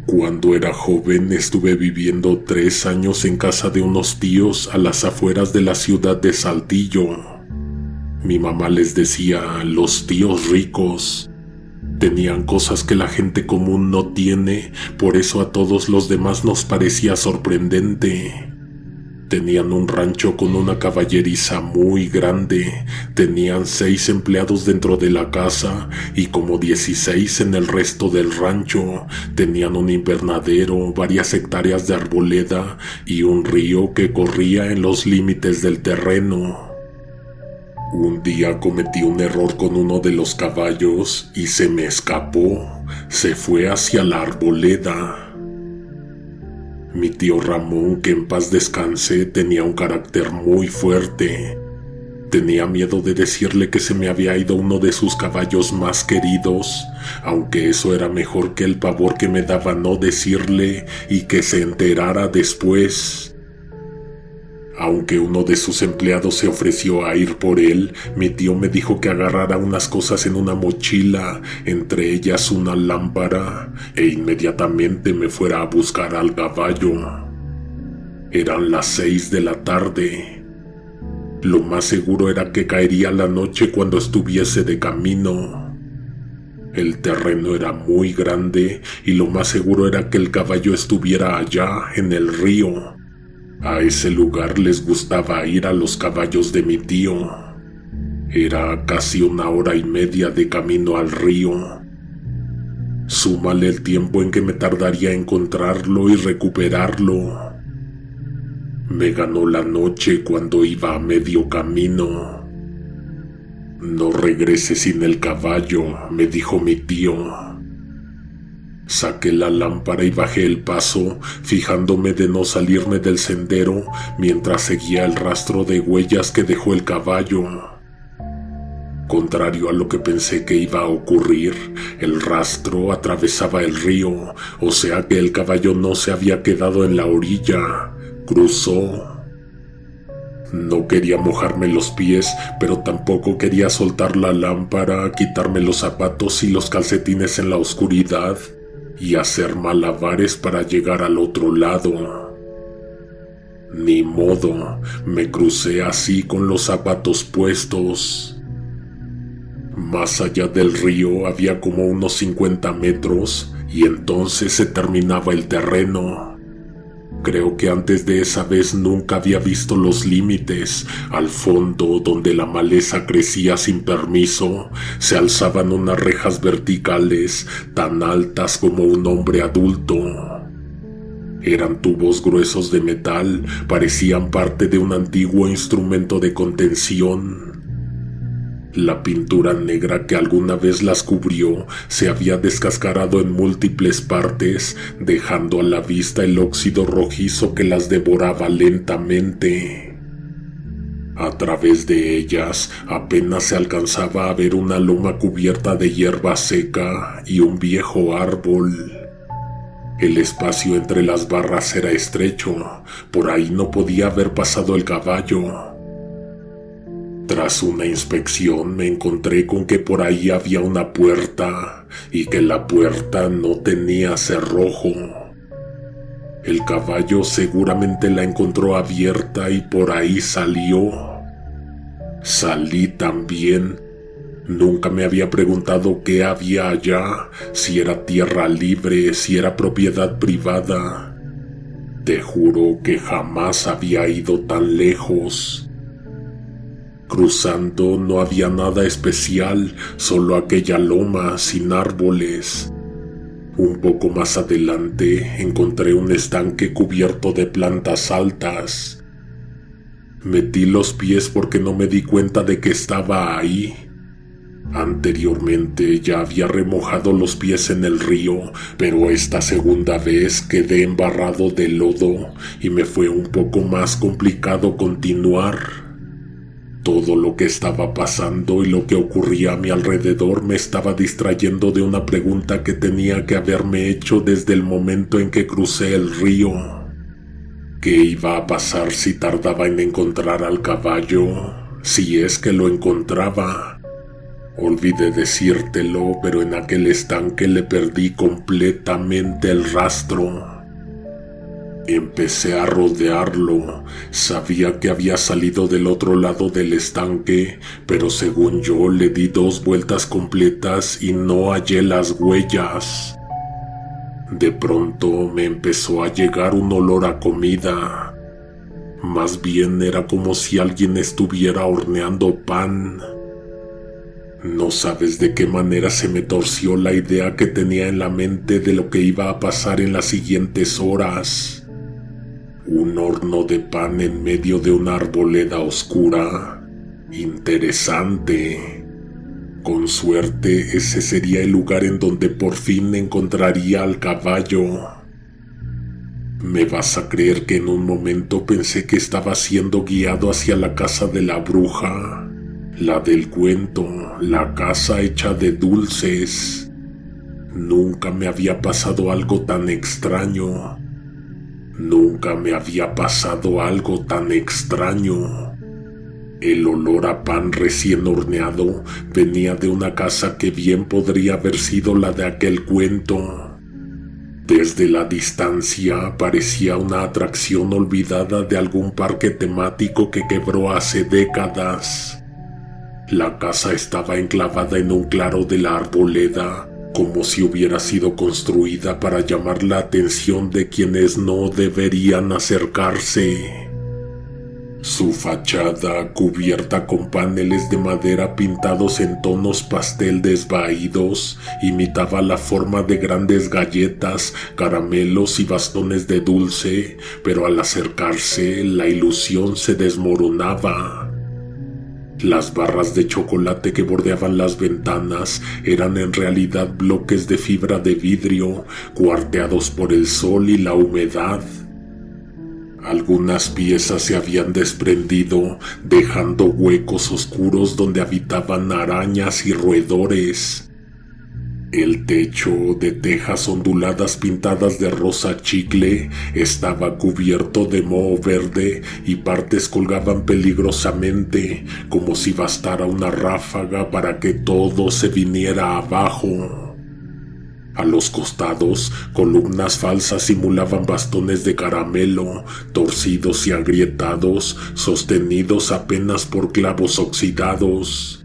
Cuando era joven estuve viviendo 3 años en casa de unos tíos a las afueras de la ciudad de Saltillo. Mi mamá les decía los tíos ricos. Tenían cosas que la gente común no tiene, por eso a todos los demás nos parecía sorprendente. Tenían un rancho con una caballeriza muy grande, tenían 6 empleados dentro de la casa y como 16 en el resto del rancho. Tenían un invernadero, varias hectáreas de arboleda y un río que corría en los límites del terreno. Un día cometí un error con uno de los caballos y se me escapó, se fue hacia la arboleda. Mi tío Ramón, que en paz descanse, tenía un carácter muy fuerte. Tenía miedo de decirle que se me había ido uno de sus caballos más queridos, aunque eso era mejor que el pavor que me daba no decirle y que se enterara después. Aunque uno de sus empleados se ofreció a ir por él, mi tío me dijo que agarrara unas cosas en una mochila, entre ellas una lámpara, e inmediatamente me fuera a buscar al caballo. Eran las 6 de la tarde. Lo más seguro era que caería la noche cuando estuviese de camino. El terreno era muy grande y lo más seguro era que el caballo estuviera allá, en el río. A ese lugar les gustaba ir a los caballos de mi tío. Era casi 1 hora y media de camino al río. Súmale el tiempo en que me tardaría en encontrarlo y recuperarlo. Me ganó la noche cuando iba a medio camino. No regreses sin el caballo, me dijo mi tío. Saqué la lámpara y bajé el paso, fijándome de no salirme del sendero mientras seguía el rastro de huellas que dejó el caballo. Contrario a lo que pensé que iba a ocurrir, el rastro atravesaba el río, o sea que el caballo no se había quedado en la orilla, cruzó. No quería mojarme los pies, pero tampoco quería soltar la lámpara, quitarme los zapatos y los calcetines en la oscuridad y hacer malabares para llegar al otro lado. Ni modo, me crucé así con los zapatos puestos. Más allá del río había como unos 50 metros y entonces se terminaba el terreno. Creo que antes de esa vez nunca había visto los límites. Al fondo, donde la maleza crecía sin permiso, se alzaban unas rejas verticales tan altas como un hombre adulto. Eran tubos gruesos de metal, parecían parte de un antiguo instrumento de contención. La pintura negra que alguna vez las cubrió se había descascarado en múltiples partes, dejando a la vista el óxido rojizo que las devoraba lentamente. A través de ellas apenas se alcanzaba a ver una loma cubierta de hierba seca y un viejo árbol. El espacio entre las barras era estrecho, por ahí no podía haber pasado el caballo. Tras una inspección me encontré con que por ahí había una puerta y que la puerta no tenía cerrojo. El caballo seguramente la encontró abierta y por ahí salió. Salí también. Nunca me había preguntado qué había allá, si era tierra libre, si era propiedad privada. Te juro que jamás había ido tan lejos. Cruzando no había nada especial, solo aquella loma sin árboles. Un poco más adelante encontré un estanque cubierto de plantas altas. Metí los pies porque no me di cuenta de que estaba ahí. Anteriormente ya había remojado los pies en el río, pero esta segunda vez quedé embarrado de lodo y me fue un poco más complicado continuar. Todo lo que estaba pasando y lo que ocurría a mi alrededor me estaba distrayendo de una pregunta que tenía que haberme hecho desde el momento en que crucé el río. ¿Qué iba a pasar si tardaba en encontrar al caballo? Si es que lo encontraba. Olvidé decírtelo, pero en aquel estanque le perdí completamente el rastro. Empecé a rodearlo. Sabía que había salido del otro lado del estanque, pero según yo le di 2 vueltas completas y no hallé las huellas. De pronto me empezó a llegar un olor a comida. Más bien era como si alguien estuviera horneando pan. No sabes de qué manera se me torció la idea que tenía en la mente de lo que iba a pasar en las siguientes horas. Un horno de pan en medio de una arboleda oscura. Interesante. Con suerte, ese sería el lugar en donde por fin encontraría al caballo. ¿Me vas a creer que en un momento pensé que estaba siendo guiado hacia la casa de la bruja? La del cuento, la casa hecha de dulces. Nunca me había pasado algo tan extraño. Nunca me había pasado algo tan extraño. El olor a pan recién horneado venía de una casa que bien podría haber sido la de aquel cuento. Desde la distancia parecía una atracción olvidada de algún parque temático que quebró hace décadas. La casa estaba enclavada en un claro de la arboleda, como si hubiera sido construida para llamar la atención de quienes no deberían acercarse. Su fachada, cubierta con paneles de madera pintados en tonos pastel desvaídos, imitaba la forma de grandes galletas, caramelos y bastones de dulce, pero al acercarse, la ilusión se desmoronaba. Las barras de chocolate que bordeaban las ventanas eran en realidad bloques de fibra de vidrio, cuarteados por el sol y la humedad. Algunas piezas se habían desprendido, dejando huecos oscuros donde habitaban arañas y roedores. El techo, de tejas onduladas pintadas de rosa chicle, estaba cubierto de moho verde y partes colgaban peligrosamente, como si bastara una ráfaga para que todo se viniera abajo. A los costados, columnas falsas simulaban bastones de caramelo, torcidos y agrietados, sostenidos apenas por clavos oxidados.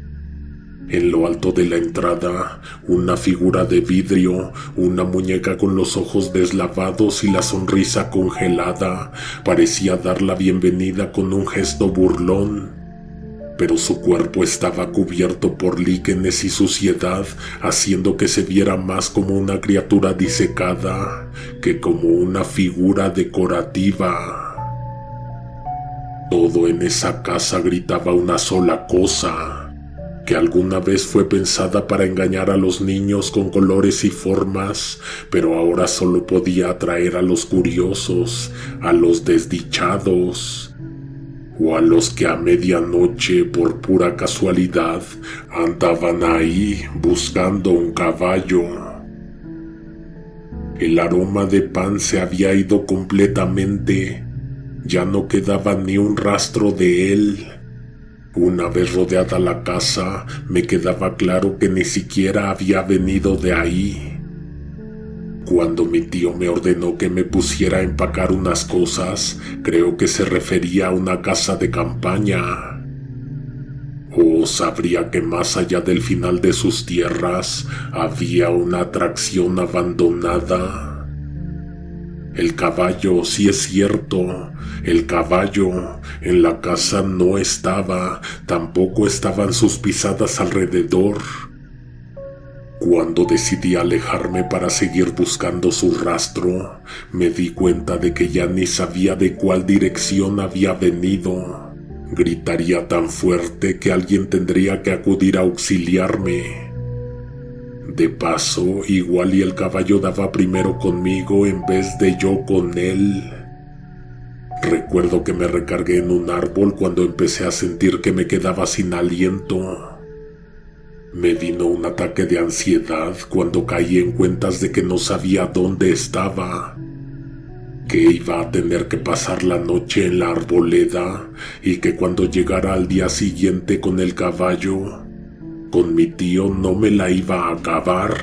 En lo alto de la entrada, una figura de vidrio, una muñeca con los ojos deslavados y la sonrisa congelada, parecía dar la bienvenida con un gesto burlón. Pero su cuerpo estaba cubierto por líquenes y suciedad, haciendo que se viera más como una criatura disecada que como una figura decorativa. Todo en esa casa gritaba una sola cosa: que alguna vez fue pensada para engañar a los niños con colores y formas, pero ahora solo podía atraer a los curiosos, a los desdichados, o a los que a medianoche, por pura casualidad, andaban ahí buscando un caballo. El aroma de pan se había ido completamente. Ya no quedaba ni un rastro de él. Una vez rodeada la casa, me quedaba claro que ni siquiera había venido de ahí. Cuando mi tío me ordenó que me pusiera a empacar unas cosas, creo que se refería a una casa de campaña. O sabría que más allá del final de sus tierras había una atracción abandonada. El caballo, sí es cierto, el caballo en la casa no estaba, tampoco estaban sus pisadas alrededor. Cuando decidí alejarme para seguir buscando su rastro, me di cuenta de que ya ni sabía de cuál dirección había venido. Gritaría tan fuerte que alguien tendría que acudir a auxiliarme. De paso, igual y el caballo daba primero conmigo en vez de yo con él. Recuerdo que me recargué en un árbol cuando empecé a sentir que me quedaba sin aliento. Me vino un ataque de ansiedad cuando caí en cuentas de que no sabía dónde estaba, que iba a tener que pasar la noche en la arboleda y que cuando llegara al día siguiente con el caballo, Con mi tío no me la iba a acabar.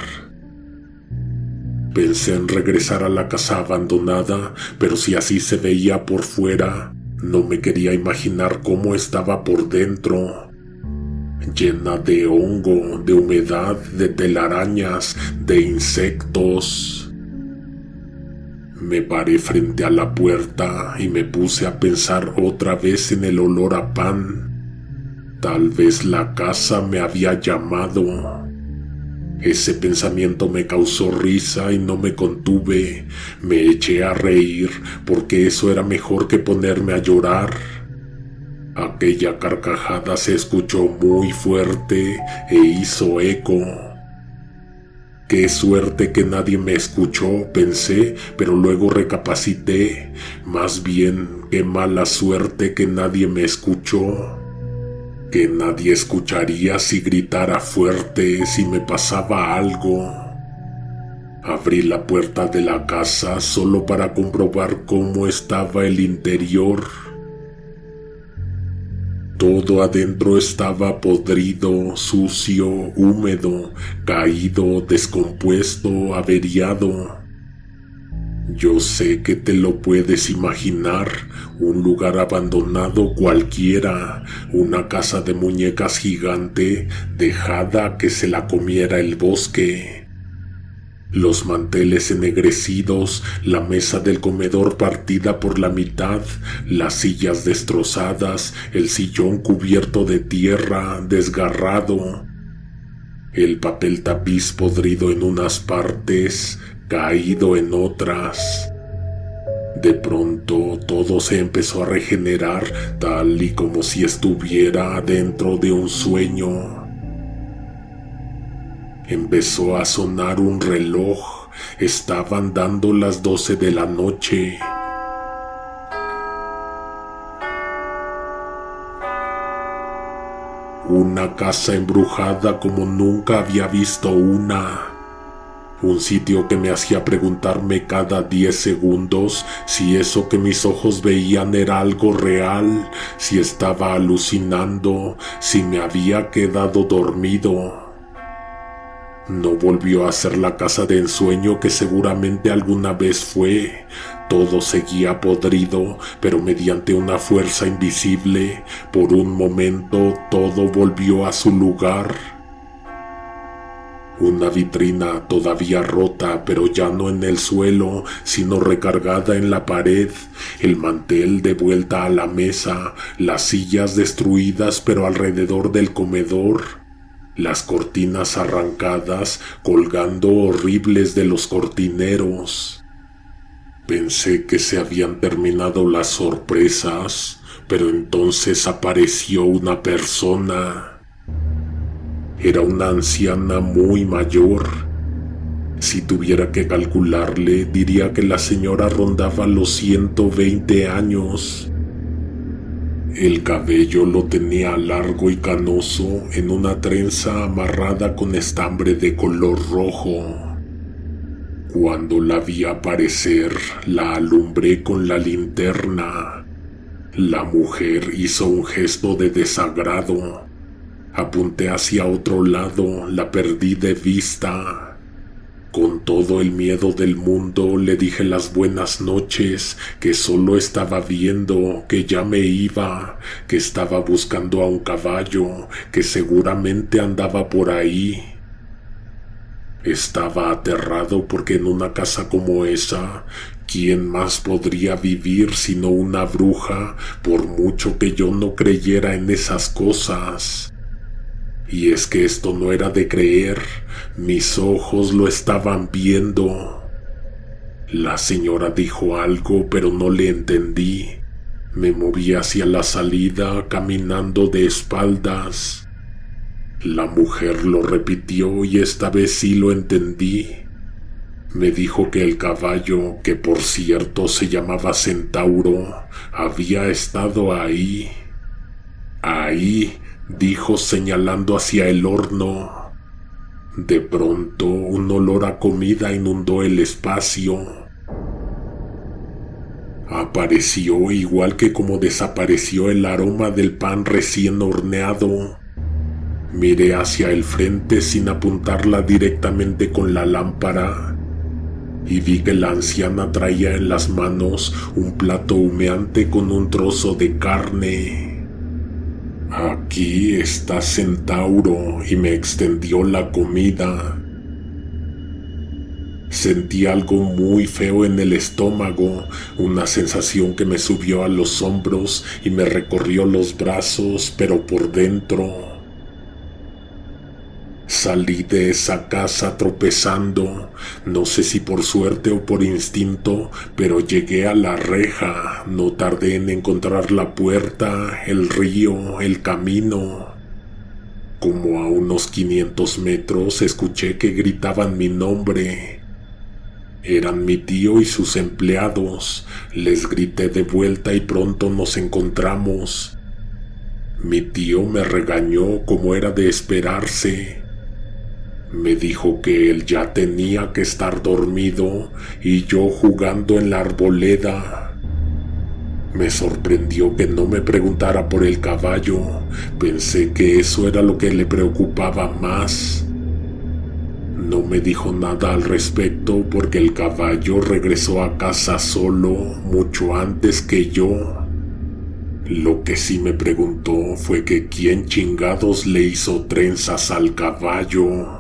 Pensé en regresar a la casa abandonada, pero si así se veía por fuera, no me quería imaginar cómo estaba por dentro. Llena de hongo, de humedad, de telarañas, de insectos. Me paré frente a la puerta y me puse a pensar otra vez en el olor a pan. Tal vez la casa me había llamado. Ese pensamiento me causó risa y no me contuve. Me eché a reír porque eso era mejor que ponerme a llorar. Aquella carcajada se escuchó muy fuerte e hizo eco. Qué suerte que nadie me escuchó, pensé, pero luego recapacité. Más bien, qué mala suerte que nadie me escuchó. Que nadie escucharía si gritara fuerte, si me pasaba algo. Abrí la puerta de la casa solo para comprobar cómo estaba el interior. Todo adentro estaba podrido, sucio, húmedo, caído, descompuesto, averiado. Yo sé que te lo puedes imaginar, un lugar abandonado cualquiera, una casa de muñecas gigante, dejada que se la comiera el bosque. Los manteles ennegrecidos, la mesa del comedor partida por la mitad, las sillas destrozadas, el sillón cubierto de tierra, desgarrado, el papel tapiz podrido en unas partes, caído en otras. De pronto todo se empezó a regenerar, tal y como si estuviera dentro de un sueño. Empezó a sonar un reloj. Estaban dando las 12 de la noche. Una casa embrujada como nunca había visto una. Un sitio que me hacía preguntarme cada 10 segundos si eso que mis ojos veían era algo real, si estaba alucinando, si me había quedado dormido. No volvió a ser la casa de ensueño que seguramente alguna vez fue. Todo seguía podrido, pero mediante una fuerza invisible, por un momento todo volvió a su lugar. Una vitrina todavía rota, pero ya no en el suelo, sino recargada en la pared, el mantel de vuelta a la mesa, las sillas destruidas pero alrededor del comedor, las cortinas arrancadas colgando horribles de los cortineros. Pensé que se habían terminado las sorpresas, pero entonces apareció una persona. Era una anciana muy mayor. Si tuviera que calcularle, diría que la señora rondaba los 120 años. El cabello lo tenía largo y canoso en una trenza amarrada con estambre de color rojo. Cuando la vi aparecer, la alumbré con la linterna. La mujer hizo un gesto de desagrado. Apunté hacia otro lado, la perdí de vista. Con todo el miedo del mundo le dije las buenas noches, que solo estaba viendo, que ya me iba, que estaba buscando a un caballo, que seguramente andaba por ahí. Estaba aterrado porque en una casa como esa, ¿quién más podría vivir sino una bruja, por mucho que yo no creyera en esas cosas? Y es que esto no era de creer, mis ojos lo estaban viendo. La señora dijo algo, pero no le entendí. Me moví hacia la salida, caminando de espaldas. La mujer lo repitió y esta vez sí lo entendí. Me dijo que el caballo, que por cierto se llamaba Centauro, había estado ahí. Ahí, dijo señalando hacia el horno. De pronto, un olor a comida inundó el espacio. Apareció igual que como desapareció el aroma del pan recién horneado. Miré hacia el frente sin apuntarla directamente con la lámpara y vi que la anciana traía en las manos un plato humeante con un trozo de carne. «Aquí está Centauro», y me extendió la comida. Sentí algo muy feo en el estómago, una sensación que me subió a los hombros y me recorrió los brazos, pero por dentro. Salí de esa casa tropezando, no sé si por suerte o por instinto, pero llegué a la reja. No tardé en encontrar la puerta, el río, el camino. Como a unos 500 metros escuché que gritaban mi nombre. Eran mi tío y sus empleados. Les grité de vuelta y pronto nos encontramos. Mi tío me regañó como era de esperarse. Me dijo que él ya tenía que estar dormido y yo jugando en la arboleda. Me sorprendió que no me preguntara por el caballo. Pensé que eso era lo que le preocupaba más. No me dijo nada al respecto porque el caballo regresó a casa solo mucho antes que yo. Lo que sí me preguntó fue que quién chingados le hizo trenzas al caballo.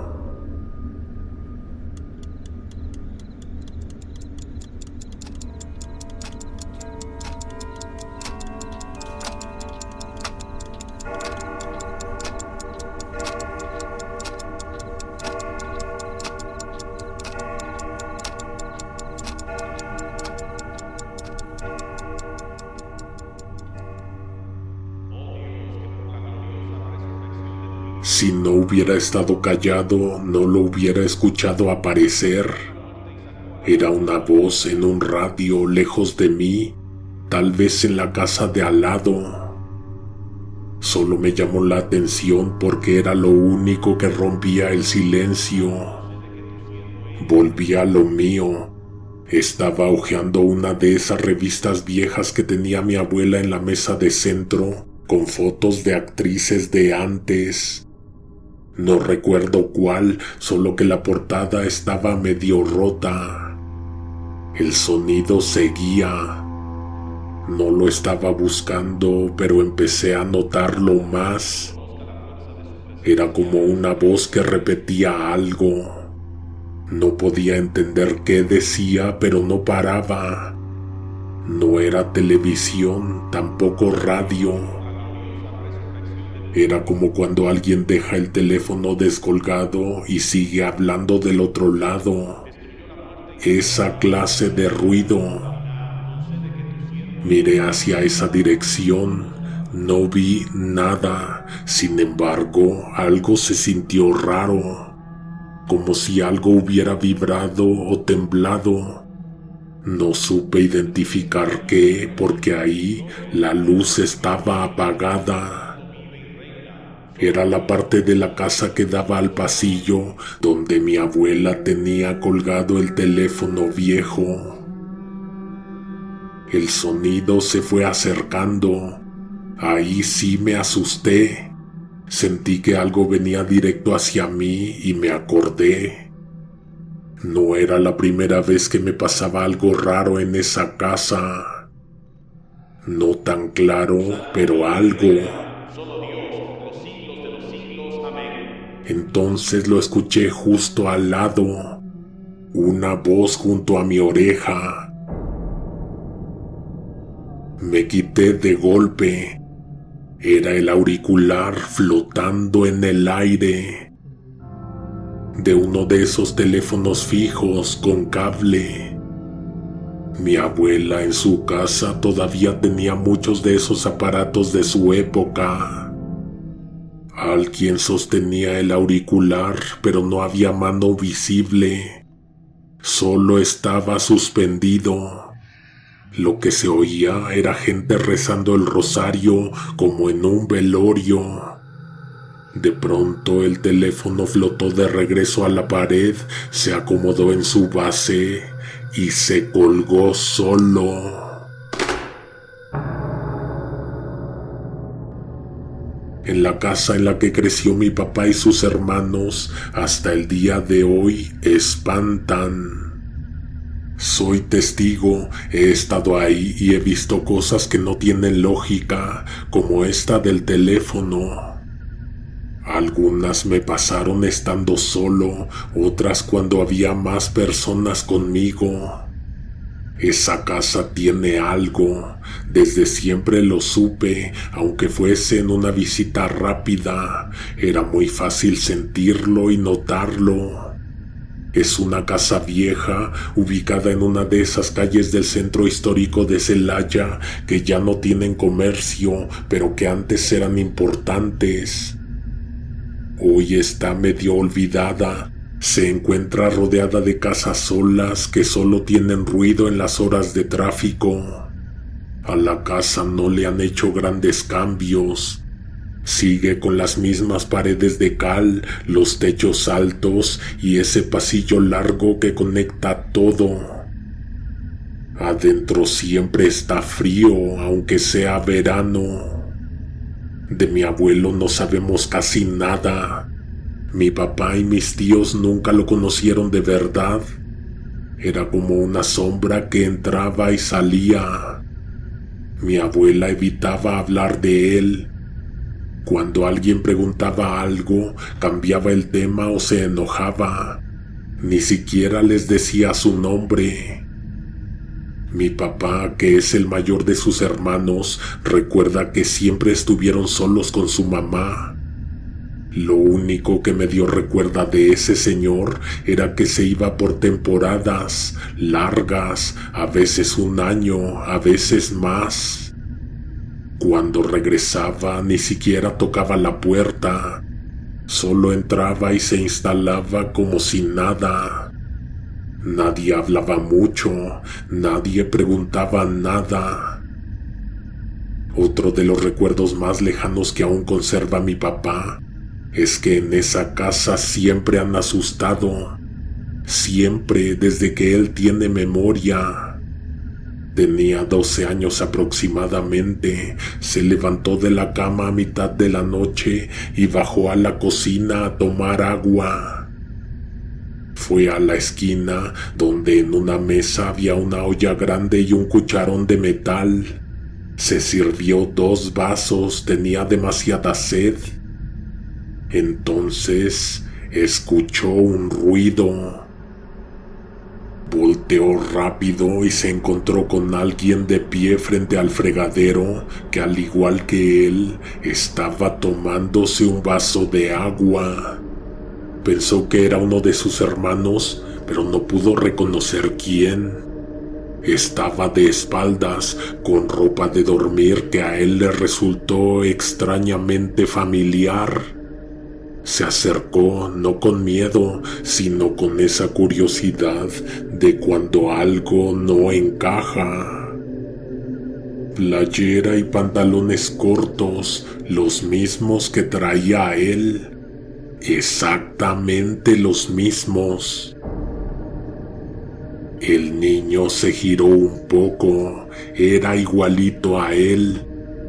Si no hubiera estado callado, no lo hubiera escuchado aparecer. Era una voz en un radio lejos de mí, tal vez en la casa de al lado. Solo me llamó la atención porque era lo único que rompía el silencio. Volví a lo mío. Estaba hojeando una de esas revistas viejas que tenía mi abuela en la mesa de centro, con fotos de actrices de antes. No recuerdo cuál, solo que la portada estaba medio rota. El sonido seguía. No lo estaba buscando, pero empecé a notarlo más. Era como una voz que repetía algo. No podía entender qué decía, pero no paraba. No era televisión, tampoco radio. Era como cuando alguien deja el teléfono descolgado y sigue hablando del otro lado. Esa clase de ruido. Miré hacia esa dirección. No vi nada. Sin embargo, algo se sintió raro. Como si algo hubiera vibrado o temblado. No supe identificar qué, porque ahí la luz estaba apagada. Era la parte de la casa que daba al pasillo donde mi abuela tenía colgado el teléfono viejo. El sonido se fue acercando. Ahí sí me asusté. Sentí que algo venía directo hacia mí y me acordé. No era la primera vez que me pasaba algo raro en esa casa. No tan claro, pero algo. Entonces lo escuché justo al lado, una voz junto a mi oreja. Me quité de golpe. Era el auricular flotando en el aire, de uno de esos teléfonos fijos con cable. Mi abuela en su casa todavía tenía muchos de esos aparatos de su época. Alguien sostenía el auricular, pero no había mano visible. Solo estaba suspendido. Lo que se oía era gente rezando el rosario como en un velorio. De pronto el teléfono flotó de regreso a la pared, se acomodó en su base y se colgó solo. En la casa en la que creció mi papá y sus hermanos, hasta el día de hoy espantan. Soy testigo, he estado ahí y he visto cosas que no tienen lógica, como esta del teléfono. Algunas me pasaron estando solo, otras cuando había más personas conmigo. Esa casa tiene algo, desde siempre lo supe, aunque fuese en una visita rápida, era muy fácil sentirlo y notarlo. Es una casa vieja, ubicada en una de esas calles del centro histórico de Celaya, que ya no tienen comercio, pero que antes eran importantes. Hoy está medio olvidada. Se encuentra rodeada de casas solas que solo tienen ruido en las horas de tráfico. A la casa no le han hecho grandes cambios. Sigue con las mismas paredes de cal, los techos altos y ese pasillo largo que conecta todo. Adentro siempre está frío, aunque sea verano. De mi abuelo no sabemos casi nada. Mi papá y mis tíos nunca lo conocieron de verdad. Era como una sombra que entraba y salía. Mi abuela evitaba hablar de él. Cuando alguien preguntaba algo, cambiaba el tema o se enojaba. Ni siquiera les decía su nombre. Mi papá, que es el mayor de sus hermanos, recuerda que siempre estuvieron solos con su mamá. Lo único que medio recuerda de ese señor era que se iba por temporadas largas, a veces un año, a veces más. Cuando regresaba ni siquiera tocaba la puerta, solo entraba y se instalaba como si nada. Nadie hablaba mucho, nadie preguntaba nada. Otro de los recuerdos más lejanos que aún conserva mi papá es que en esa casa siempre han asustado, siempre desde que él tiene memoria. Tenía 12 años aproximadamente, se levantó de la cama a mitad de la noche y bajó a la cocina a tomar agua. Fue a la esquina, donde en una mesa había una olla grande y un cucharón de metal. Se sirvió 2 vasos, tenía demasiada sed. Entonces escuchó un ruido. Volteó rápido y se encontró con alguien de pie frente al fregadero, que al igual que él, estaba tomándose un vaso de agua. Pensó que era uno de sus hermanos, pero no pudo reconocer quién. Estaba de espaldas, con ropa de dormir que a él le resultó extrañamente familiar. Se acercó no con miedo, sino con esa curiosidad de cuando algo no encaja. Playera y pantalones cortos, los mismos que traía él. Exactamente los mismos. El niño se giró un poco, era igualito a él.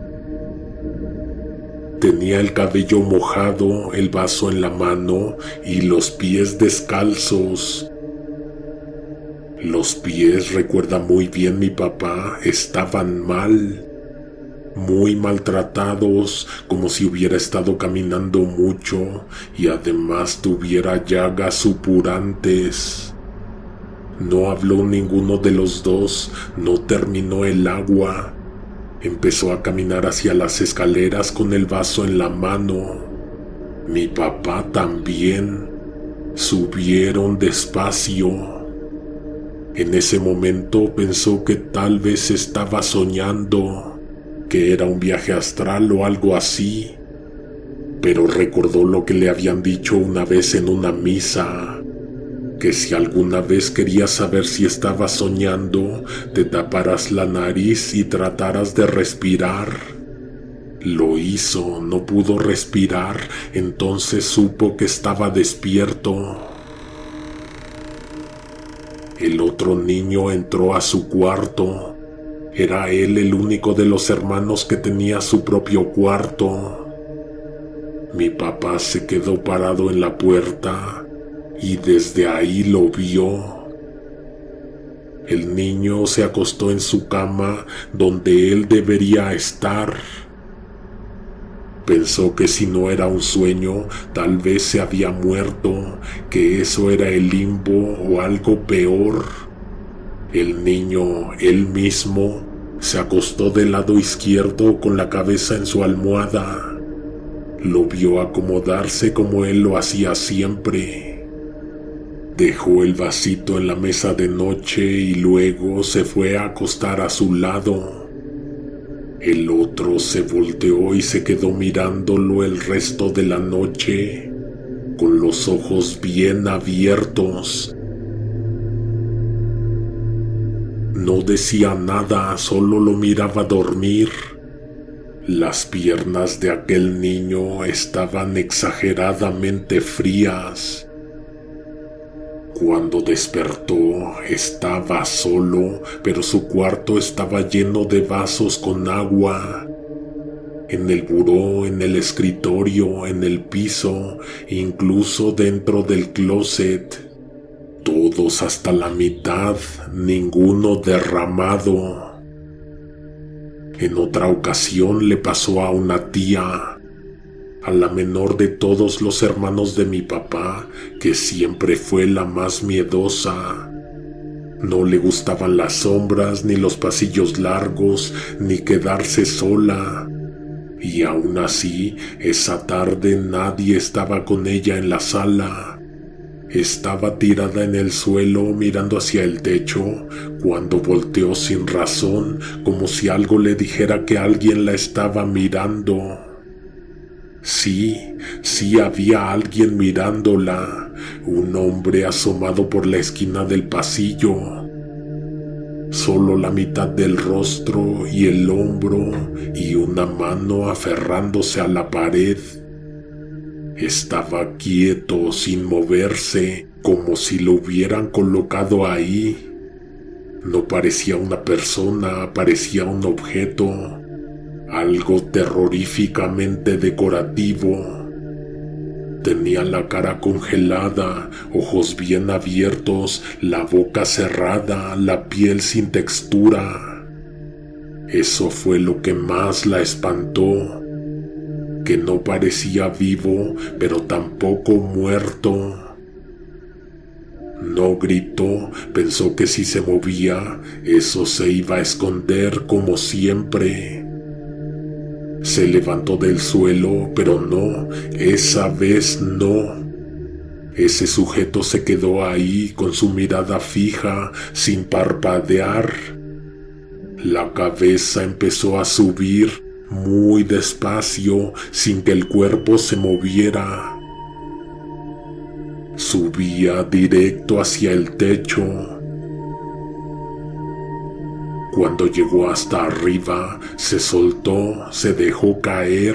Tenía el cabello mojado, el vaso en la mano y los pies descalzos. Los pies, recuerda muy bien mi papá, estaban mal. Muy maltratados, como si hubiera estado caminando mucho y además tuviera llagas supurantes. No habló ninguno de los dos, no terminó el agua. Empezó a caminar hacia las escaleras con el vaso en la mano. Mi papá también. Subieron despacio. En ese momento pensó que tal vez estaba soñando, que era un viaje astral o algo así, pero recordó lo que le habían dicho una vez en una misa, que si alguna vez querías saber si estabas soñando, te taparas la nariz y trataras de respirar. Lo hizo, no pudo respirar, entonces supo que estaba despierto. El otro niño entró a su cuarto. Era él el único de los hermanos que tenía su propio cuarto. Mi papá se quedó parado en la puerta y desde ahí lo vio. El niño se acostó en su cama donde él debería estar. Pensó que si no era un sueño, tal vez se había muerto, que eso era el limbo o algo peor. El niño, él mismo, se acostó del lado izquierdo con la cabeza en su almohada. Lo vio acomodarse como él lo hacía siempre. Dejó el vasito en la mesa de noche y luego se fue a acostar a su lado. El otro se volteó y se quedó mirándolo el resto de la noche, con los ojos bien abiertos. No decía nada, solo lo miraba dormir. Las piernas de aquel niño estaban exageradamente frías. Cuando despertó, estaba solo, pero su cuarto estaba lleno de vasos con agua. En el buró, en el escritorio, en el piso, incluso dentro del closet. Todos hasta la mitad, ninguno derramado. En otra ocasión le pasó a una tía, a la menor de todos los hermanos de mi papá, que siempre fue la más miedosa. No le gustaban las sombras, ni los pasillos largos, ni quedarse sola. Y aún así, esa tarde nadie estaba con ella en la sala. Estaba tirada en el suelo mirando hacia el techo cuando volteó sin razón, como si algo le dijera que alguien la estaba mirando. Sí, había alguien mirándola, un hombre asomado por la esquina del pasillo. Solo la mitad del rostro y el hombro y una mano aferrándose a la pared. Estaba quieto, sin moverse, como si lo hubieran colocado ahí. No parecía una persona, parecía un objeto, algo terroríficamente decorativo. Tenía la cara congelada, ojos bien abiertos, la boca cerrada, la piel sin textura. Eso fue lo que más la espantó. Que no parecía vivo, pero tampoco muerto. No gritó, pensó que si se movía, eso se iba a esconder como siempre. Se levantó del suelo, pero no, esa vez no. Ese sujeto se quedó ahí con su mirada fija, sin parpadear. La cabeza empezó a subir muy despacio, sin que el cuerpo se moviera. Subía directo hacia el techo. Cuando llegó hasta arriba, se soltó, se dejó caer.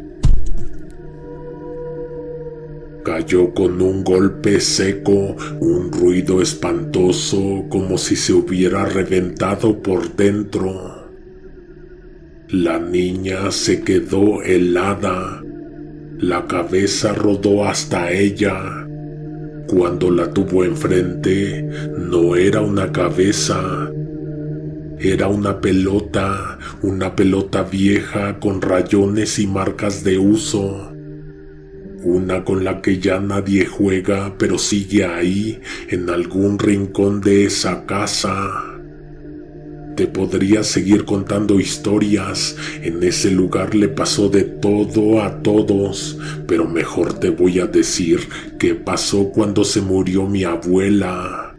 Cayó con un golpe seco, un ruido espantoso, como si se hubiera reventado por dentro. La niña se quedó helada. La cabeza rodó hasta ella. Cuando la tuvo enfrente, no era una cabeza. Era una pelota vieja con rayones y marcas de uso. Una con la que ya nadie juega, pero sigue ahí, en algún rincón de esa casa. Te podría seguir contando historias. En ese lugar le pasó de todo a todos, pero mejor te voy a decir qué pasó cuando se murió mi abuela.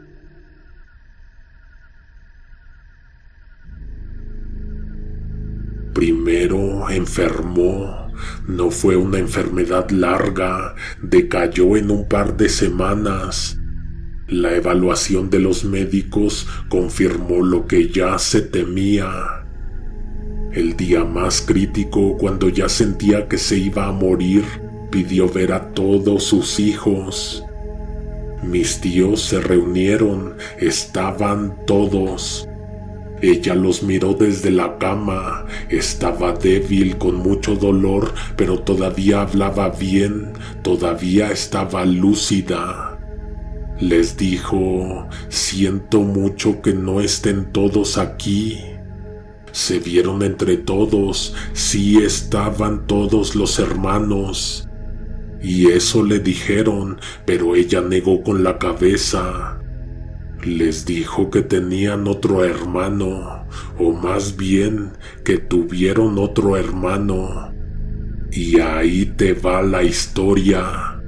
Primero enfermó. No fue una enfermedad larga, decayó en un par de semanas. La evaluación de los médicos confirmó lo que ya se temía. El día más crítico, cuando ya sentía que se iba a morir, pidió ver a todos sus hijos. Mis tíos se reunieron, estaban todos. Ella los miró desde la cama. Estaba débil, con mucho dolor, pero todavía hablaba bien, todavía estaba lúcida. Les dijo: siento mucho que no estén todos aquí. Se vieron entre todos, sí estaban todos los hermanos. Y eso le dijeron, pero ella negó con la cabeza. Les dijo que tenían otro hermano, o más bien que tuvieron otro hermano. Y ahí te va la historia.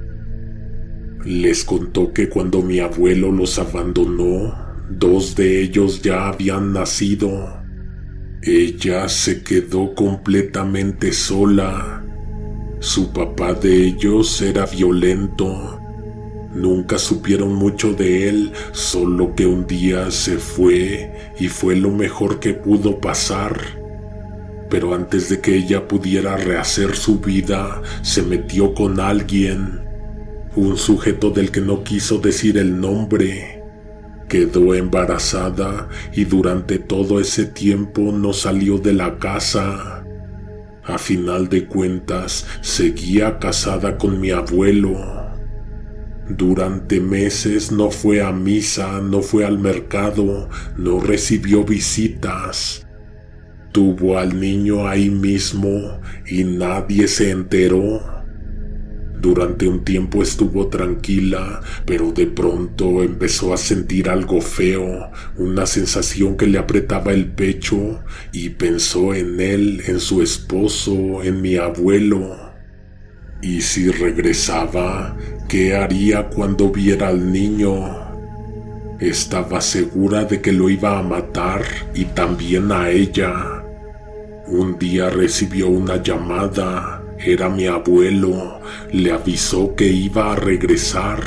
Les contó que cuando mi abuelo los abandonó, 2 de ellos ya habían nacido. Ella se quedó completamente sola. Su papá de ellos era violento. Nunca supieron mucho de él, solo que un día se fue y fue lo mejor que pudo pasar. Pero antes de que ella pudiera rehacer su vida, se metió con alguien, un sujeto del que no quiso decir el nombre. Quedó embarazada y durante todo ese tiempo no salió de la casa. A final de cuentas, seguía casada con mi abuelo. Durante meses no fue a misa, no fue al mercado, no recibió visitas. Tuvo al niño ahí mismo y nadie se enteró. Durante un tiempo estuvo tranquila, pero de pronto empezó a sentir algo feo, una sensación que le apretaba el pecho, y pensó en él, en su esposo, en mi abuelo. Y si regresaba, ¿qué haría cuando viera al niño? Estaba segura de que lo iba a matar y también a ella. Un día recibió una llamada. Era mi abuelo. Le avisó que iba a regresar.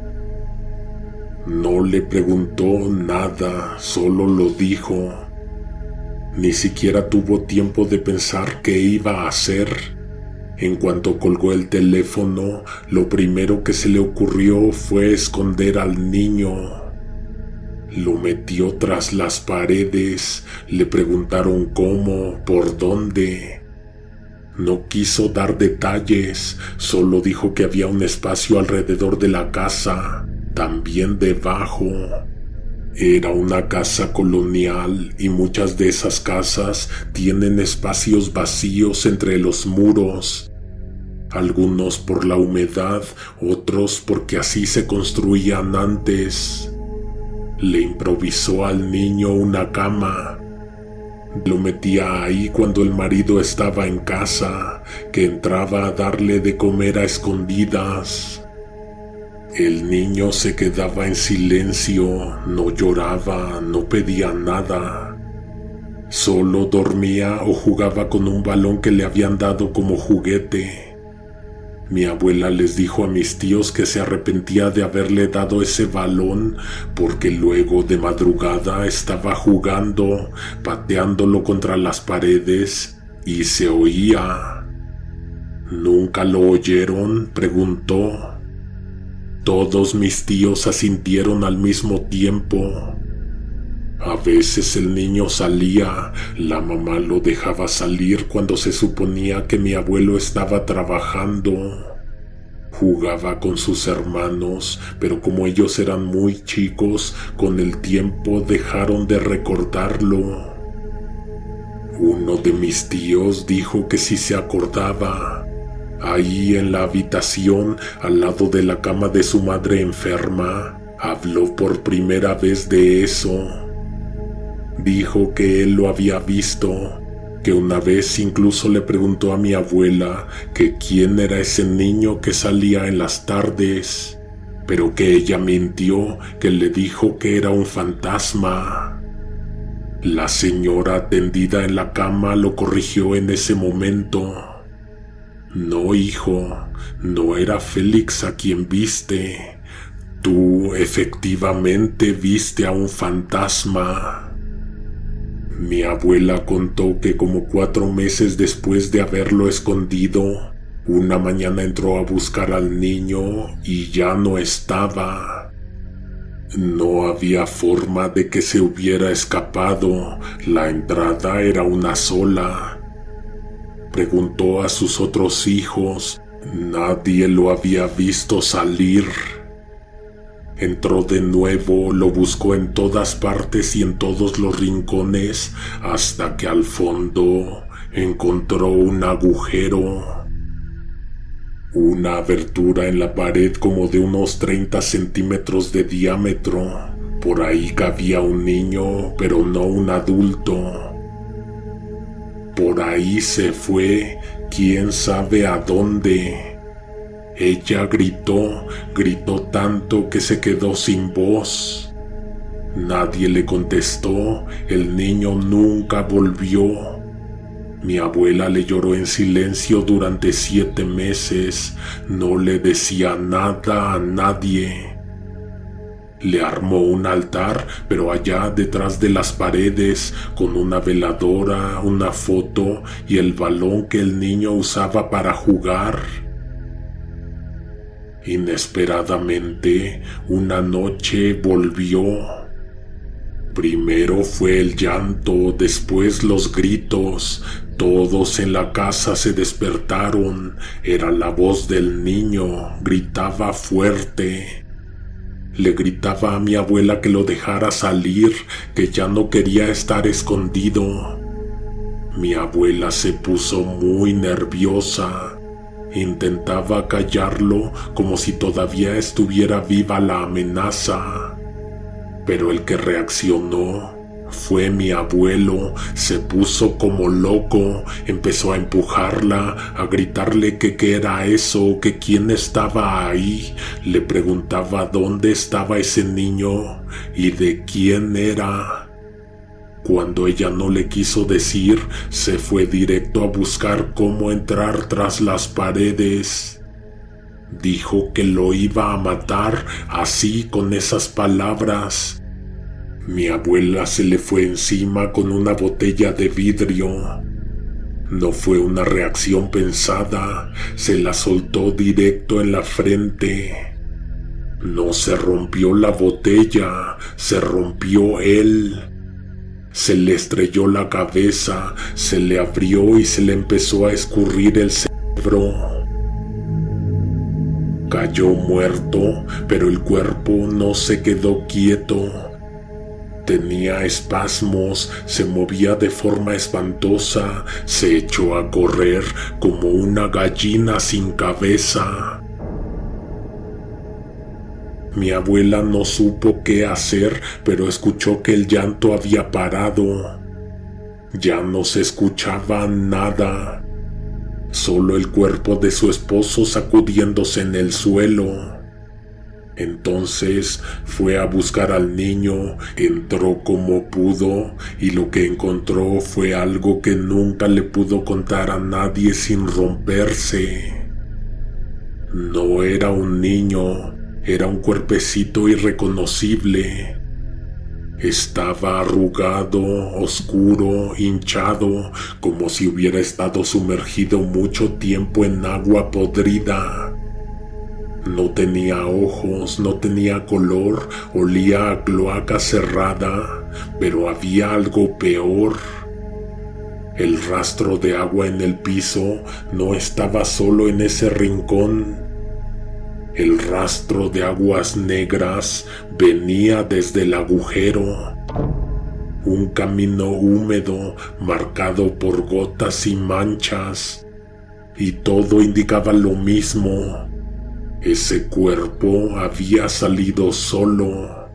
No le preguntó nada, solo lo dijo. Ni siquiera tuvo tiempo de pensar qué iba a hacer. En cuanto colgó el teléfono, lo primero que se le ocurrió fue esconder al niño. Lo metió tras las paredes. Le preguntaron cómo, por dónde. No quiso dar detalles, solo dijo que había un espacio alrededor de la casa, también debajo. Era una casa colonial y muchas de esas casas tienen espacios vacíos entre los muros. Algunos por la humedad, otros porque así se construían antes. Le improvisó al niño una cama. Lo metía ahí cuando el marido estaba en casa, que entraba a darle de comer a escondidas. El niño se quedaba en silencio, no lloraba, no pedía nada. Solo dormía o jugaba con un balón que le habían dado como juguete. Mi abuela les dijo a mis tíos que se arrepentía de haberle dado ese balón porque luego de madrugada estaba jugando, pateándolo contra las paredes y se oía. ¿Nunca lo oyeron?, preguntó. Todos mis tíos asintieron al mismo tiempo. A veces el niño salía, la mamá lo dejaba salir cuando se suponía que mi abuelo estaba trabajando. Jugaba con sus hermanos, pero como ellos eran muy chicos, con el tiempo dejaron de recordarlo. Uno de mis tíos dijo que sí se acordaba. Ahí en la habitación, al lado de la cama de su madre enferma, habló por primera vez de eso. Dijo que él lo había visto, que una vez incluso le preguntó a mi abuela que quién era ese niño que salía en las tardes, pero que ella mintió, que le dijo que era un fantasma. La señora tendida en la cama lo corrigió en ese momento. No, hijo, no era Félix a quien viste. Tú efectivamente viste a un fantasma. Mi abuela contó que como 4 meses después de haberlo escondido, una mañana entró a buscar al niño y ya no estaba. No había forma de que se hubiera escapado. La entrada era una sola. Preguntó a sus otros hijos. Nadie lo había visto salir. Entró de nuevo, lo buscó en todas partes y en todos los rincones, hasta que al fondo encontró un agujero. Una abertura en la pared como de unos 30 centímetros de diámetro. Por ahí cabía un niño, pero no un adulto. Por ahí se fue, quién sabe a dónde. Ella gritó tanto que se quedó sin voz. Nadie le contestó, el niño nunca volvió. Mi abuela le lloró en silencio durante 7 meses, no le decía nada a nadie. Le armó un altar, pero allá detrás de las paredes, con una veladora, una foto y el balón que el niño usaba para jugar. Inesperadamente, una noche volvió. Primero fue el llanto, después los gritos. Todos en la casa se despertaron. Era la voz del niño, gritaba fuerte. Le gritaba a mi abuela que lo dejara salir, que ya no quería estar escondido. Mi abuela se puso muy nerviosa. Intentaba callarlo como si todavía estuviera viva la amenaza. Pero el que reaccionó fue mi abuelo. Se puso como loco, empezó a empujarla, a gritarle que qué era eso, que quién estaba ahí. Le preguntaba dónde estaba ese niño y de quién era. Cuando ella no le quiso decir, se fue directo a buscar cómo entrar tras las paredes. Dijo que lo iba a matar, así con esas palabras. Mi abuela se le fue encima con una botella de vidrio. No fue una reacción pensada, se la soltó directo en la frente. No se rompió la botella, se rompió él. Se le estrelló la cabeza, se le abrió y se le empezó a escurrir el cerebro. Cayó muerto, pero el cuerpo no se quedó quieto. Tenía espasmos, se movía de forma espantosa, se echó a correr como una gallina sin cabeza. Mi abuela no supo qué hacer, pero escuchó que el llanto había parado. Ya no se escuchaba nada, solo el cuerpo de su esposo sacudiéndose en el suelo. Entonces fue a buscar al niño, entró como pudo y lo que encontró fue algo que nunca le pudo contar a nadie sin romperse. No era un niño, era un cuerpecito irreconocible. Estaba arrugado, oscuro, hinchado, como si hubiera estado sumergido mucho tiempo en agua podrida. No tenía ojos, no tenía color, olía a cloaca cerrada, pero había algo peor. El rastro de agua en el piso no estaba solo en ese rincón. El rastro de aguas negras venía desde el agujero. Un camino húmedo marcado por gotas y manchas. Y todo indicaba lo mismo. Ese cuerpo había salido solo.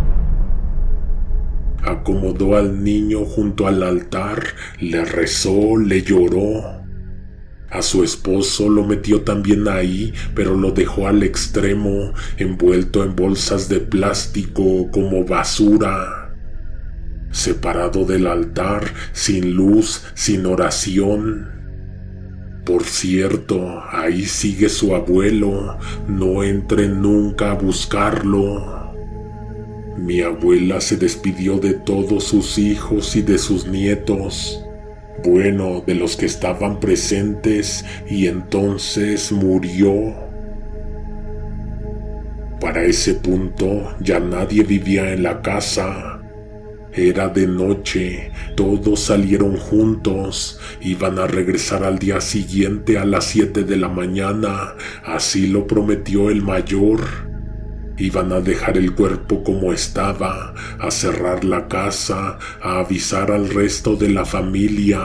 Acomodó al niño junto al altar, le rezó, le lloró. A su esposo lo metió también ahí, pero lo dejó al extremo, envuelto en bolsas de plástico como basura. Separado del altar, sin luz, sin oración. Por cierto, ahí sigue su abuelo, no entre nunca a buscarlo. Mi abuela se despidió de todos sus hijos y de sus nietos. Bueno, de los que estaban presentes, y entonces murió. Para ese punto ya nadie vivía en la casa. Era de noche, todos salieron juntos, iban a regresar al día siguiente a las 7 de la mañana, así lo prometió el mayor. Iban a dejar el cuerpo como estaba, a cerrar la casa, a avisar al resto de la familia.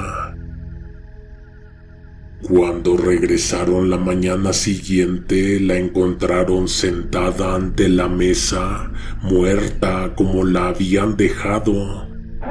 Cuando regresaron la mañana siguiente, la encontraron sentada ante la mesa, muerta como la habían dejado.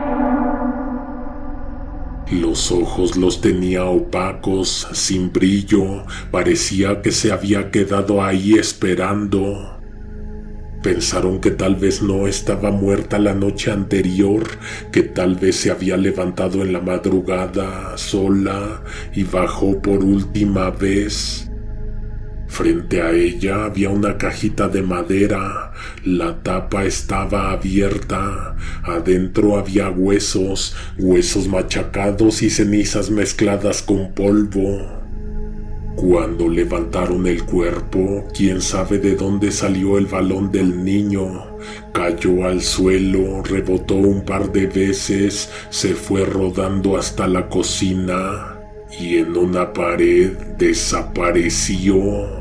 Los ojos los tenía opacos, sin brillo, parecía que se había quedado ahí esperando. Pensaron que tal vez no estaba muerta la noche anterior, que tal vez se había levantado en la madrugada sola y bajó por última vez. Frente a ella había una cajita de madera, la tapa estaba abierta, adentro había huesos machacados y cenizas mezcladas con polvo. Cuando levantaron el cuerpo, quién sabe de dónde salió el balón del niño. Cayó al suelo, rebotó un par de veces, se fue rodando hasta la cocina y en una pared desapareció.